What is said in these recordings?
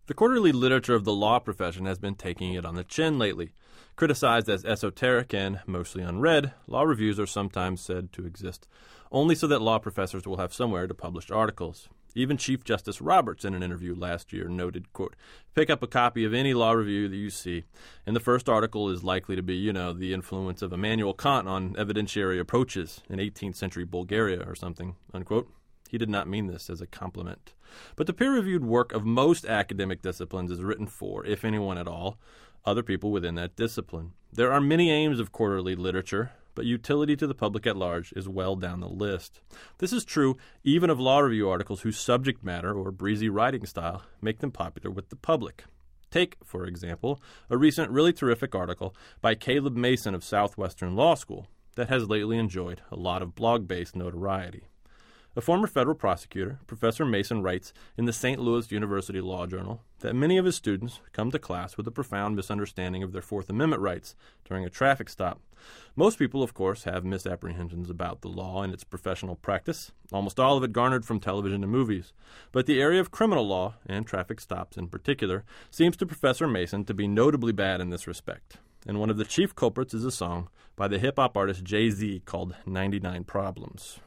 The quarterly literature of the law profession has been taking it on the chin lately. Criticized as esoteric and mostly unread, law reviews are sometimes said to exist only so that law professors will have somewhere to publish articles. Even Chief Justice Roberts, in an interview last year, noted, quote, "Pick up a copy of any law review that you see, and the first article is likely to be, the influence of Immanuel Kant on evidentiary approaches in 18th century Bulgaria or something," unquote. He did not mean this as a compliment. But the peer-reviewed work of most academic disciplines is written for, if anyone at all, other people within that discipline. There are many aims of quarterly literature, but utility to the public at large is well down the list. This is true even of law review articles whose subject matter or breezy writing style make them popular with the public. Take, for example, a recent really terrific article by Caleb Mason of Southwestern Law School that has lately enjoyed a lot of blog-based notoriety. A former federal prosecutor, Professor Mason writes in the St. Louis University Law Journal that many of his students come to class with a profound misunderstanding of their Fourth Amendment rights during a traffic stop. Most people, of course, have misapprehensions about the law and its professional practice, almost all of it garnered from television and movies. But the area of criminal law, and traffic stops in particular, seems to Professor Mason to be notably bad in this respect. And one of the chief culprits is a song by the hip-hop artist Jay-Z called 99 Problems.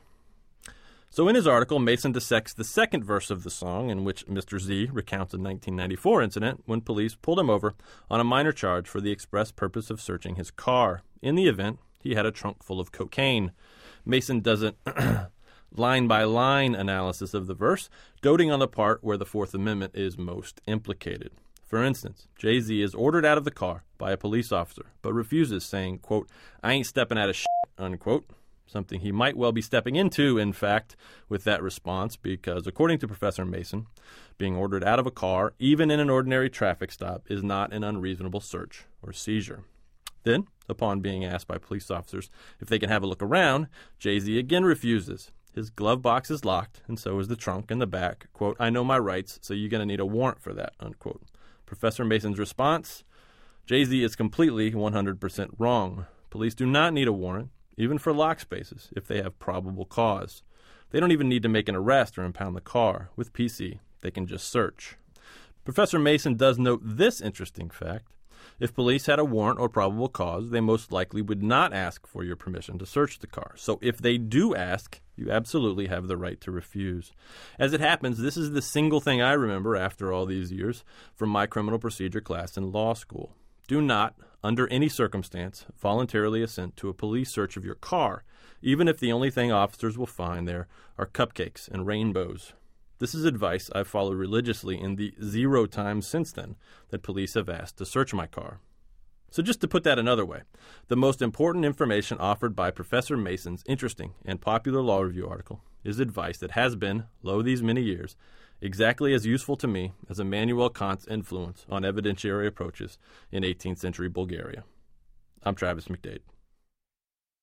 So in his article, Mason dissects the second verse of the song in which Mr. Z recounts a 1994 incident when police pulled him over on a minor charge for the express purpose of searching his car. In the event, he had a trunk full of cocaine. Mason does an line-by-line analysis of the verse, doting on the part where the Fourth Amendment is most implicated. For instance, Jay-Z is ordered out of the car by a police officer, but refuses, saying, quote, "I ain't stepping out of shit," unquote. Something he might well be stepping into, in fact, with that response, because according to Professor Mason, being ordered out of a car, even in an ordinary traffic stop, is not an unreasonable search or seizure. Then, upon being asked by police officers if they can have a look around, Jay-Z again refuses. His glove box is locked, and so is the trunk and the back. Quote, "I know my rights, so you're going to need a warrant for that," unquote. Professor Mason's response, Jay-Z is completely 100% wrong. Police do not need a warrant, even for lock spaces, if they have probable cause. They don't even need to make an arrest or impound the car. With PC, they can just search. Professor Mason does note this interesting fact. If police had a warrant or probable cause, they most likely would not ask for your permission to search the car. So if they do ask, you absolutely have the right to refuse. As it happens, this is the single thing I remember after all these years from my criminal procedure class in law school. Do not, under any circumstance, voluntarily assent to a police search of your car, even if the only thing officers will find there are cupcakes and rainbows. This is advice I've followed religiously in the 0 times since then that police have asked to search my car. So just to put that another way, the most important information offered by Professor Mason's interesting and popular law review article is advice that has been, lo these many years, exactly as useful to me as Immanuel Kant's influence on evidentiary approaches in 18th century Bulgaria. I'm Travis McDade.